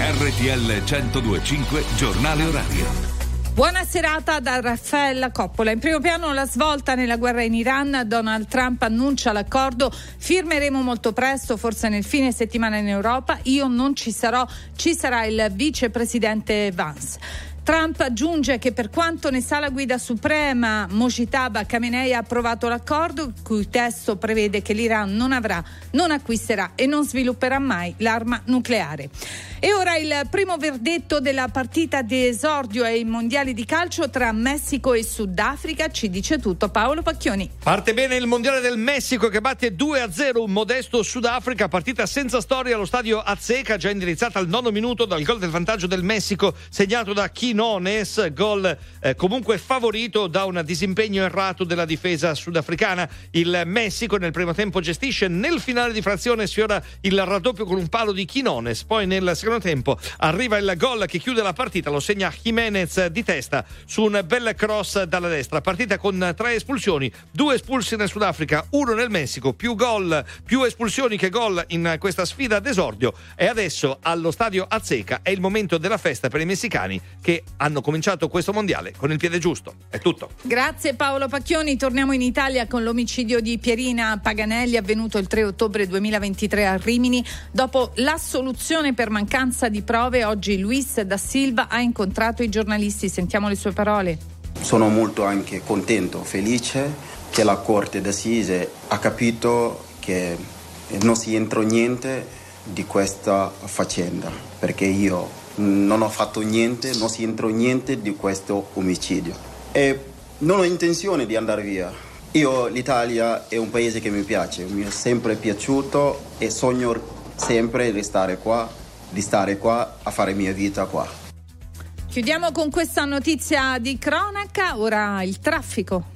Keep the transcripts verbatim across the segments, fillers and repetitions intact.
R T L centodue e cinque Giornale Orario. Buona serata da Raffaella Coppola. In primo piano la svolta nella guerra in Iran. Donald Trump annuncia l'accordo. Firmeremo molto presto, forse nel fine settimana in Europa. Io non ci sarò, ci sarà il vicepresidente Vance. Trump aggiunge che per quanto ne sa la guida suprema, Mojtaba Khamenei ha approvato l'accordo, il cui testo prevede che l'Iran non avrà, non acquisterà e non svilupperà mai l'arma nucleare. E ora il primo verdetto della partita di esordio ai mondiali di calcio tra Messico e Sudafrica. Ci dice tutto Paolo Pacchioni. Parte bene il mondiale del Messico che batte due a zero un modesto Sudafrica, partita senza storia allo stadio Azteca, già indirizzata al nono minuto dal gol del vantaggio del Messico segnato da Quinones, gol eh, comunque favorito da un disimpegno errato della difesa sudafricana. Il Messico nel primo tempo gestisce, nel finale di frazione sfiora il raddoppio con un palo di Quinones, poi nel secondo tempo arriva il gol che chiude la partita, lo segna Jiménez di testa su un bel cross dalla destra. Partita con tre espulsioni, due espulsi nel Sudafrica, uno nel Messico, più gol, più espulsioni che gol in questa sfida d'esordio. E adesso allo stadio Azteca è il momento della festa per i messicani che hanno cominciato questo mondiale con il piede giusto. È tutto. Grazie Paolo Pacchioni. Torniamo in Italia con l'omicidio di Pierina Paganelli avvenuto il tre ottobre duemilaventitré a Rimini. Dopo l'assoluzione per mancanza di prove, oggi Luis da Silva ha incontrato i giornalisti. Sentiamo le sue parole. Sono molto anche contento, felice che la Corte d'Assise ha capito che non si entra niente di questa faccenda, perché io non ho fatto niente, non si entra niente di questo omicidio e non ho intenzione di andare via. Io, l'Italia è un paese che mi piace, mi è sempre piaciuto e sogno sempre di stare qua, di stare qua a fare mia vita qua. Chiudiamo con questa notizia di cronaca, ora il traffico.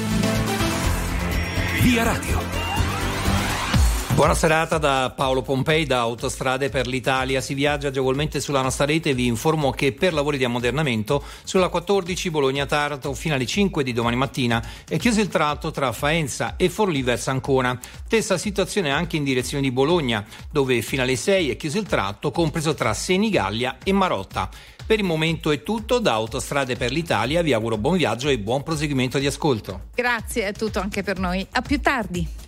Via Radio. Buona serata da Paolo Pompei da Autostrade per l'Italia. Si viaggia agevolmente sulla nostra rete. Vi informo che per lavori di ammodernamento sulla quattordici Bologna-Taranto fino alle cinque di domani mattina è chiuso il tratto tra Faenza e Forlì verso Ancona. Stessa situazione anche in direzione di Bologna, dove fino alle sei è chiuso il tratto compreso tra Senigallia e Marotta. Per il momento è tutto da Autostrade per l'Italia. Vi auguro buon viaggio e buon proseguimento di ascolto. Grazie, è tutto anche per noi. A più tardi.